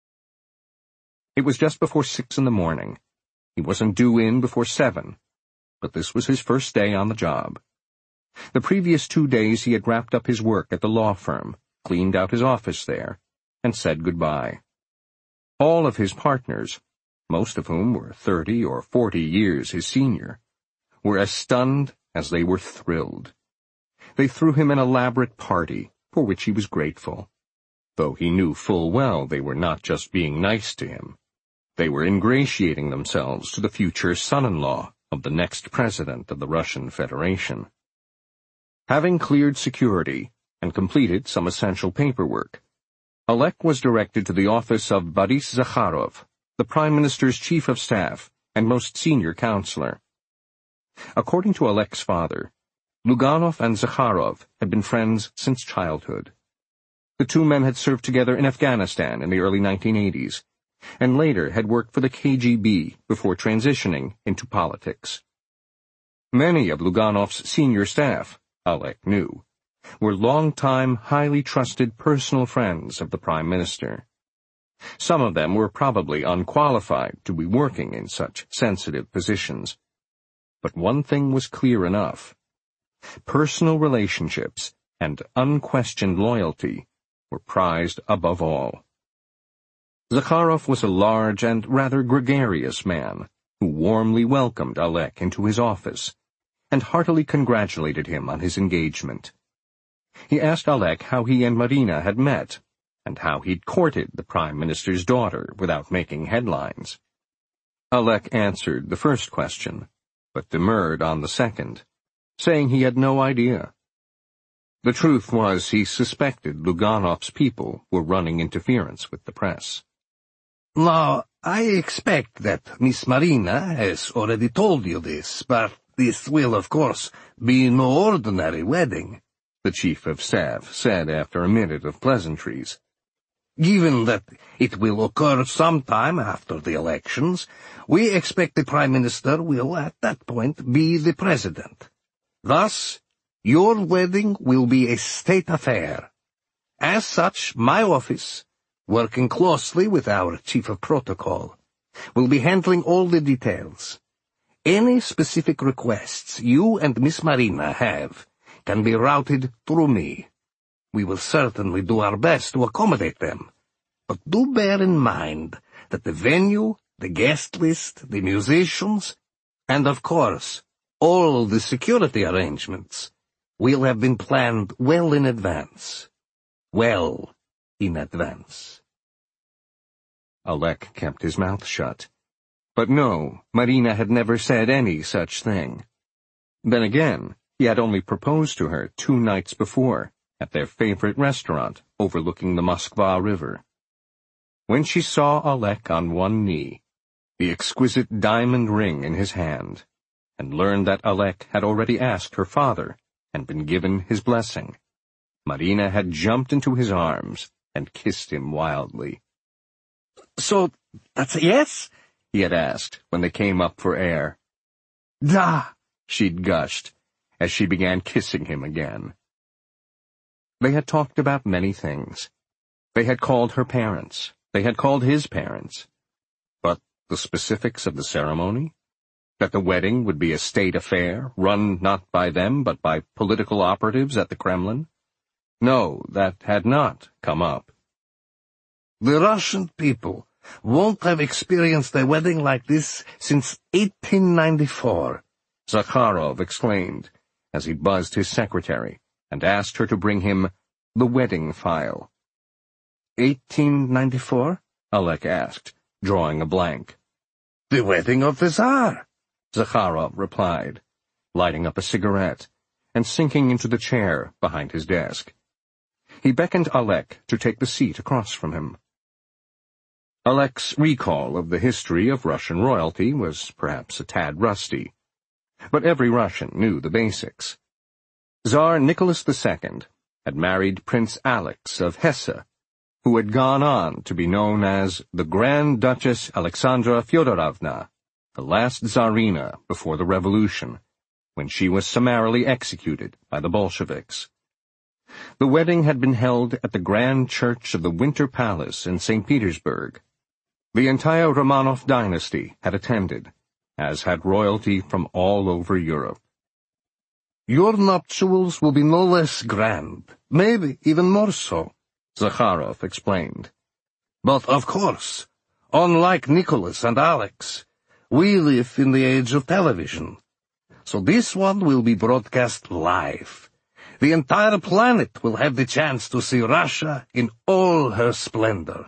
It was just before 6 in the morning. He wasn't due in before 7, but this was his first day on the job. The previous 2 days he had wrapped up his work at the law firm, cleaned out his office there, and said goodbye. All of his partners, most of whom were 30 or 40 years his senior, were as stunned as they were thrilled. They threw him an elaborate party, for which he was grateful, though he knew full well they were not just being nice to him. They were ingratiating themselves to the future son-in-law of the next president of the Russian Federation. Having cleared security and completed some essential paperwork, Alek was directed to the office of Boris Zakharov, the Prime Minister's chief of staff and most senior counselor. According to Alek's father, Luganov and Zakharov had been friends since childhood. The two men had served together in Afghanistan in the early 1980s, and later had worked for the KGB before transitioning into politics. Many of Luganov's senior staff, Alek knew, were long-time, highly trusted personal friends of the Prime Minister. Some of them were probably unqualified to be working in such sensitive positions. But one thing was clear enough. Personal relationships and unquestioned loyalty were prized above all. Zakharov was a large and rather gregarious man who warmly welcomed Alek into his office and heartily congratulated him on his engagement. He asked Alek how he and Marina had met and how he'd courted the Prime Minister's daughter without making headlines. Alek answered the first question, but demurred on the second, saying he had no idea. The truth was he suspected Luganov's people were running interference with the press.
Now, I expect that Miss Marina has already told you this, but this will, of course, be no ordinary wedding,
the chief of staff said after a minute of pleasantries.
Given that it will occur sometime after the elections, we expect the Prime Minister will, at that point, be the President. Thus, your wedding will be a state affair. As such, my office, working closely with our Chief of Protocol, will be handling all the details. Any specific requests you and Miss Marina have can be routed through me. We will certainly do our best to accommodate them, but do bear in mind that the venue, the guest list, the musicians, and of course, all the security arrangements will have been planned well in advance. Well in advance.
Alek kept his mouth shut. But no, Marina had never said any such thing. Then again, he had only proposed to her 2 nights before, at their favorite restaurant overlooking the Moskva River. When she saw Alek on one knee, the exquisite diamond ring in his hand, and learned that Alek had already asked her father and been given his blessing, Marina had jumped into his arms and kissed him wildly.
So, that's a yes?
He had asked when they came up for air.
Da!
She'd gushed as she began kissing him again. They had talked about many things. They had called her parents. They had called his parents. But the specifics of the ceremony? That the wedding would be a state affair, run not by them but by political operatives at the Kremlin? No, that had not come up.
The Russian people won't have experienced a wedding like this since 1894,
Zakharov exclaimed, as he buzzed his secretary and asked her to bring him the wedding file.
1894?
Alek asked, drawing a blank.
The wedding of the Tsar,
Zakharov replied, lighting up a cigarette and sinking into the chair behind his desk. He beckoned Alek to take the seat across from him. Alek's recall of the history of Russian royalty was perhaps a tad rusty, but every Russian knew the basics. Tsar Nicholas II had married Prince Alex of Hesse, who had gone on to be known as the Grand Duchess Alexandra Fyodorovna, the last Tsarina before the Revolution, when she was summarily executed by the Bolsheviks. The wedding had been held at the Grand Church of the Winter Palace in St. Petersburg. The entire Romanov dynasty had attended, as had royalty from all over Europe.
Your nuptials will be no less grand, maybe even more so,
Zakharov explained.
But of course, unlike Nicholas and Alex, we live in the age of television. So this one will be broadcast live. The entire planet will have the chance to see Russia in all her splendor.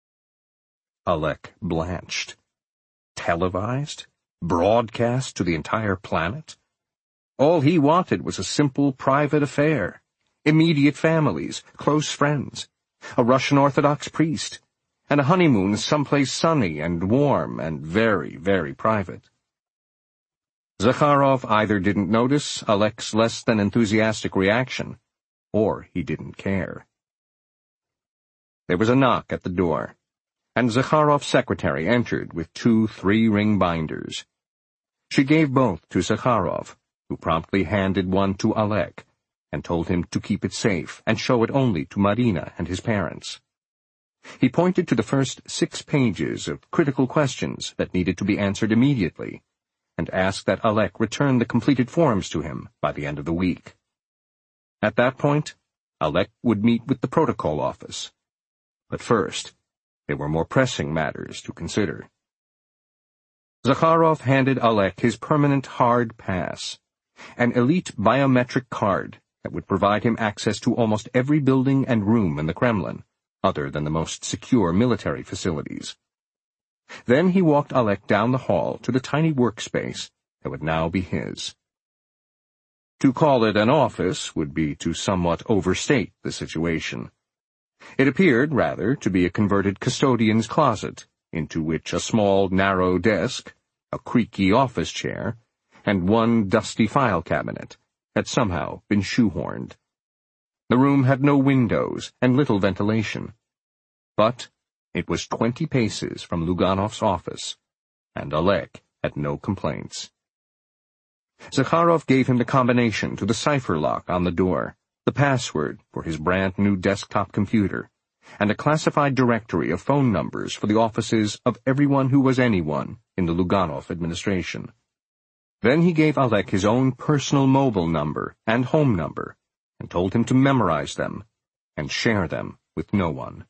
Alek blanched. Televised? Broadcast to the entire planet? All he wanted was a simple private affair, immediate families, close friends, a Russian Orthodox priest, and a honeymoon someplace sunny and warm and very, very private. Zakharov either didn't notice Alek's less than enthusiastic reaction, or he didn't care. There was a knock at the door, and Zakharov's secretary entered with 2 3-ring binders. She gave both to Zakharov, who promptly handed one to Alek, and told him to keep it safe and show it only to Marina and his parents. He pointed to the first 6 pages of critical questions that needed to be answered immediately, and asked that Alek return the completed forms to him by the end of the week. At that point, Alek would meet with the protocol office. But first, there were more pressing matters to consider. Zakharov handed Alek his permanent hard pass, an elite biometric card that would provide him access to almost every building and room in the Kremlin, other than the most secure military facilities. Then he walked Alek down the hall to the tiny workspace that would now be his. To call it an office would be to somewhat overstate the situation. It appeared, rather, to be a converted custodian's closet, into which a small, narrow desk, a creaky office chair, and 1 dusty file cabinet had somehow been shoehorned. The room had no windows and little ventilation, but it was 20 paces from Luganov's office, and Alek had no complaints. Zakharov gave him the combination to the cipher lock on the door, the password for his brand-new desktop computer, and a classified directory of phone numbers for the offices of everyone who was anyone in the Luganov administration. Then he gave Alek his own personal mobile number and home number, and told him to memorize them and share them with no one.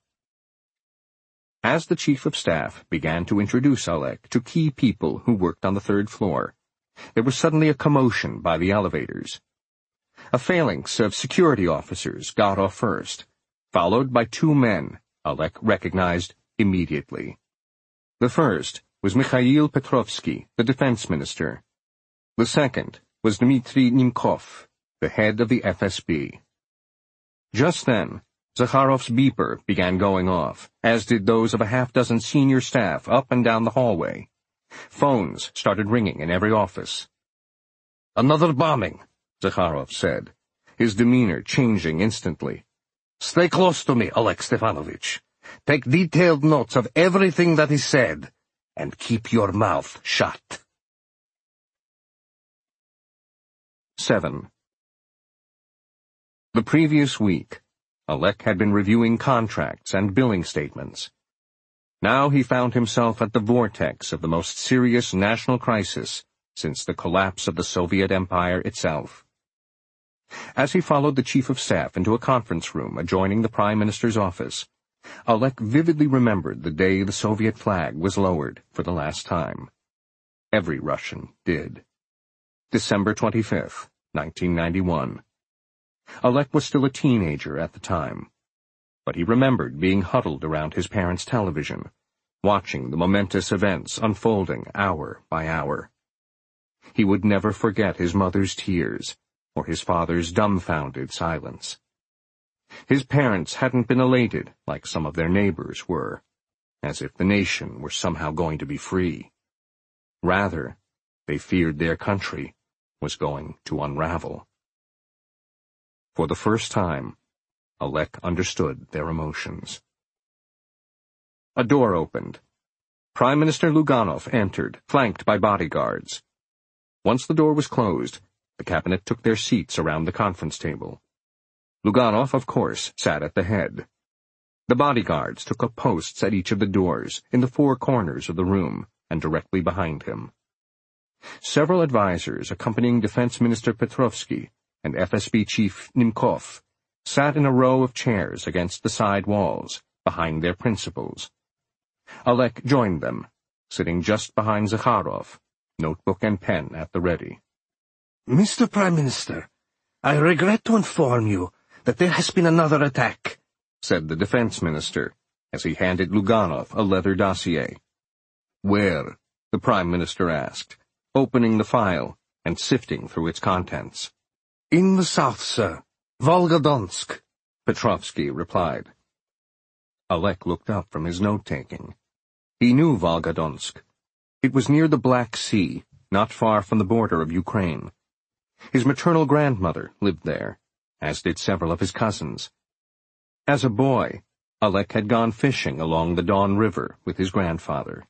As the chief of staff began to introduce Alek to key people who worked on the 3rd floor, there was suddenly a commotion by the elevators. A phalanx of security officers got off first, followed by 2 men Alek recognized immediately. The first was Mikhail Petrovsky, the defense minister. The second was Dmitry Nemkov, the head of the FSB. Just then, Zakharov's beeper began going off, as did those of a half-dozen senior staff up and down the hallway. Phones started ringing in every office.
Another bombing,
Zakharov said, his demeanor changing instantly.
Stay close to me, Alek Stefanovich. Take detailed notes of everything that is said, and keep your mouth shut.
7. The previous week, Alek had been reviewing contracts and billing statements. Now he found himself at the vortex of the most serious national crisis since the collapse of the Soviet Empire itself. As he followed the chief of staff into a conference room adjoining the Prime Minister's office, Alek vividly remembered the day the Soviet flag was lowered for the last time. Every Russian did. December 25th, 1991. Alek was still a teenager at the time, but he remembered being huddled around his parents' television, watching the momentous events unfolding hour by hour. He would never forget his mother's tears or his father's dumbfounded silence. His parents hadn't been elated like some of their neighbors were, as if the nation were somehow going to be free. Rather, they feared their country was going to unravel. For the first time, Alek understood their emotions. A door opened. Prime Minister Luganov entered, flanked by bodyguards. Once the door was closed, the cabinet took their seats around the conference table. Luganov, of course, sat at the head. The bodyguards took up posts at each of the doors, in the four corners of the room, and directly behind him. Several advisers accompanying Defense Minister Petrovsky and FSB Chief Nimkov sat in a row of chairs against the side walls, behind their principals. Alek joined them, sitting just behind Zakharov, notebook and pen at the ready.
Mr. Prime Minister, I regret to inform you that there has been another attack,
said the defense minister, as he handed Luganov a leather dossier. Where? The prime minister asked, opening the file and sifting through its contents.
In the south, sir. Volgodonsk,
Petrovsky replied. Alek looked up from his note-taking. He knew Volgodonsk. It was near the Black Sea, not far from the border of Ukraine. His maternal grandmother lived there, as did several of his cousins. As a boy, Alek had gone fishing along the Don River with his grandfather.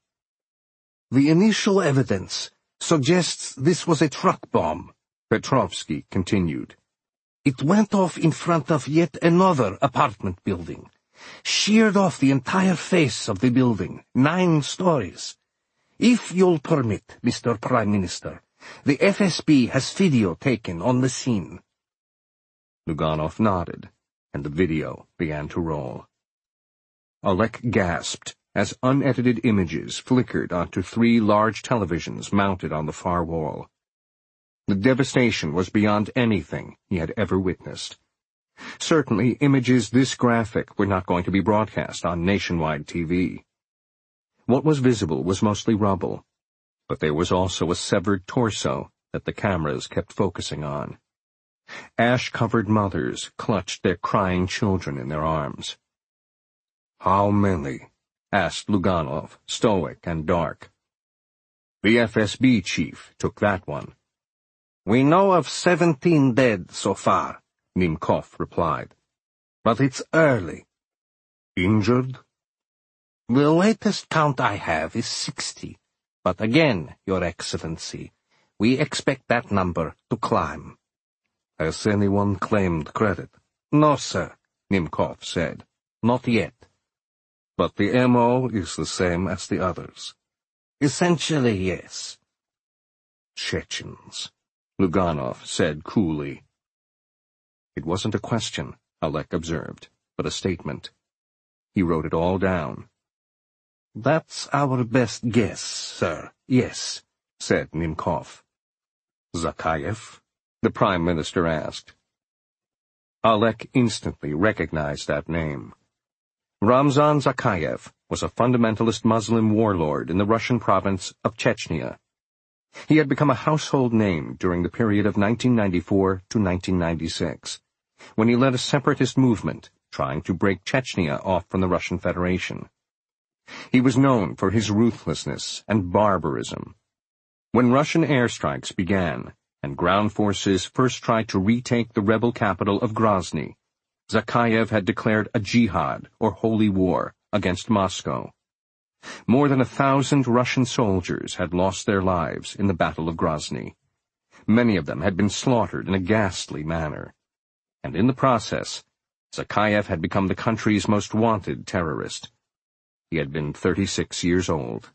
The initial evidence suggests this was a truck bomb,
Petrovsky continued.
It went off in front of yet another apartment building, sheared off the entire face of the building, 9 stories. If you'll permit, Mr. Prime Minister, the FSB has video taken on the scene.
Luganov nodded, and the video began to roll. Alek gasped as unedited images flickered onto 3 large televisions mounted on the far wall. The devastation was beyond anything he had ever witnessed. Certainly, images this graphic were not going to be broadcast on nationwide TV. What was visible was mostly rubble, but there was also a severed torso that the cameras kept focusing on. Ash-covered mothers clutched their crying children in their arms.
How many?
Asked Luganov, stoic and dark. The FSB chief took that one.
We know of 17 dead so far,
Nimkov replied.
But it's early.
Injured?
The latest count I have is 60. But again, Your Excellency, we expect that number to climb.
Has anyone claimed credit?
No, sir,
Nimkov said.
Not yet.
But the MO is the same as the others.
Essentially, yes.
Chechens, Luganov said coolly. It wasn't a question, Alek observed, but a statement. He wrote it all down.
That's our best guess, sir. Yes,
said Nimkov. Zakayev? The Prime Minister asked. Alek instantly recognized that name. Ramzan Zakayev was a fundamentalist Muslim warlord in the Russian province of Chechnya. He had become a household name during the period of 1994 to 1996, when he led a separatist movement trying to break Chechnya off from the Russian Federation. He was known for his ruthlessness and barbarism. When Russian airstrikes began, and ground forces first tried to retake the rebel capital of Grozny, Zakayev had declared a jihad, or holy war, against Moscow. More than 1,000 Russian soldiers had lost their lives in the Battle of Grozny. Many of them had been slaughtered in a ghastly manner. And in the process, Zakayev had become the country's most wanted terrorist. He had been 36 years old.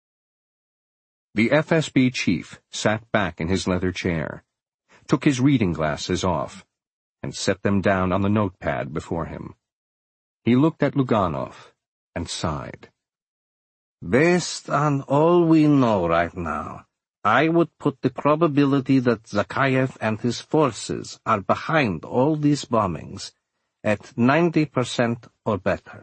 The FSB chief sat back in his leather chair, took his reading glasses off, and set them down on the notepad before him. He looked at Luganov and sighed.
Based on all we know right now, I would put the probability that Zakhaev and his forces are behind all these bombings at 90% or better.